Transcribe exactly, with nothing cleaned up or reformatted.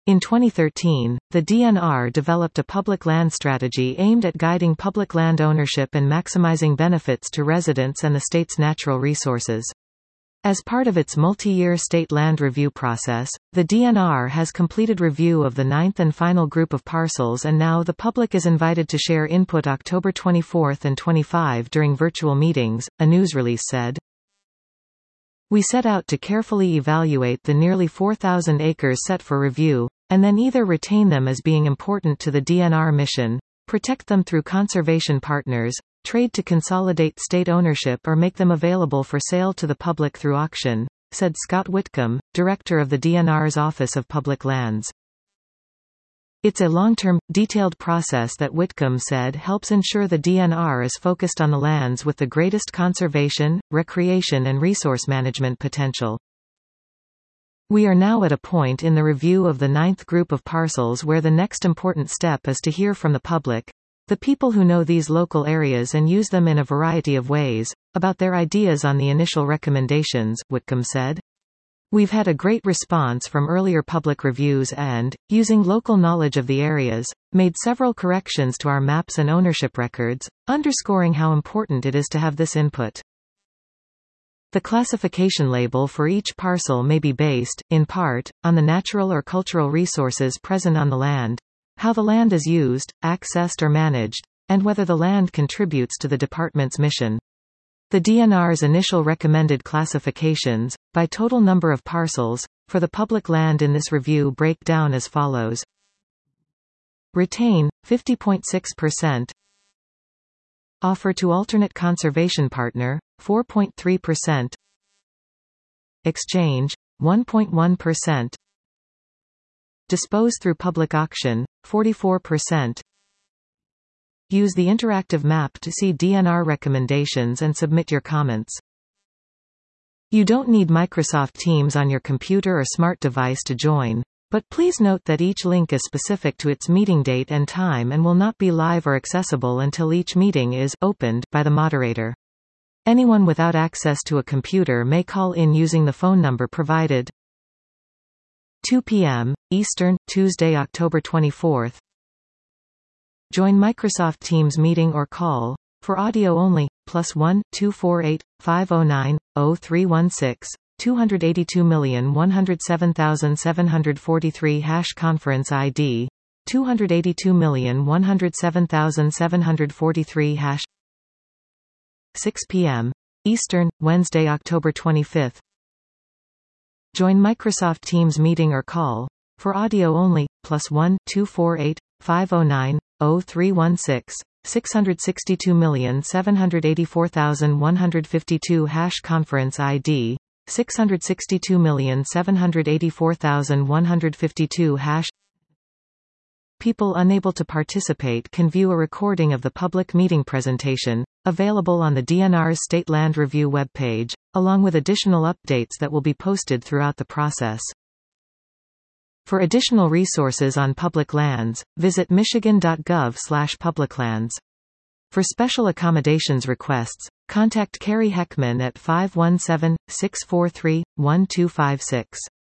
In twenty thirteen, the D N R developed a public land strategy aimed at guiding public land ownership and maximizing benefits to residents and the state's natural resources. As part of its multi-year state land review process, the D N R has completed review of the ninth and final group of parcels, and now the public is invited to share input October twenty-fourth and twenty-fifth during virtual meetings, a news release said. We set out to carefully evaluate the nearly four thousand acres set for review, and then either retain them as being important to the D N R mission, protect them through conservation partners, trade to consolidate state ownership, or make them available for sale to the public through auction, said Scott Whitcomb, director of the D N R's Office of Public Lands. It's a long-term, detailed process that Whitcomb said helps ensure the D N R is focused on the lands with the greatest conservation, recreation and resource management potential. We are now at a point in the review of the ninth group of parcels where the next important step is to hear from the public, the people who know these local areas and use them in a variety of ways, about their ideas on the initial recommendations, Whitcomb said. We've had a great response from earlier public reviews and, using local knowledge of the areas, made several corrections to our maps and ownership records, underscoring how important it is to have this input. The classification label for each parcel may be based, in part, on the natural or cultural resources present on the land, how the land is used, accessed or managed, and whether the land contributes to the department's mission. The D N R's initial recommended classifications, by total number of parcels, for the public land in this review break down as follows. Retain, fifty point six percent. Offer to alternate conservation partner, four point three percent. Exchange, one point one percent. Dispose through public auction, forty-four percent. Use the interactive map to see D N R recommendations and submit your comments. You don't need Microsoft Teams on your computer or smart device to join, but please note that each link is specific to its meeting date and time and will not be live or accessible until each meeting is opened by the moderator. Anyone without access to a computer may call in using the phone number provided. two p m Eastern, Tuesday, October twenty-fourth. Join Microsoft Teams meeting or call, for audio only, plus one, two four eight, five oh nine, oh three one six, two eight two one oh seven seven four three hash conference I D, two eight two one oh seven seven four three hash six p m Eastern, Wednesday, October twenty-fifth. Join Microsoft Teams meeting or call, for audio only, plus one, two four eight, five oh nine, oh three one six, six six two seven eight four one five two hash conference I D, six six two seven eight four one five two hash. People unable to participate can view a recording of the public meeting presentation, available on the D N R's State Land Review webpage, along with additional updates that will be posted throughout the process. For additional resources on public lands, visit michigan dot gov slash publiclands. For special accommodations requests, contact Carrie Heckman at five one seven, six four three, one two five six.